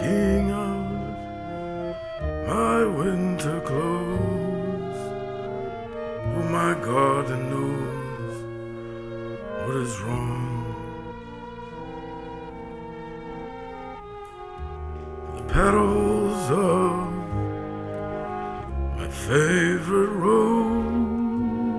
taking out my winter clothes. Oh, my garden knows what is wrong. The petals of my favorite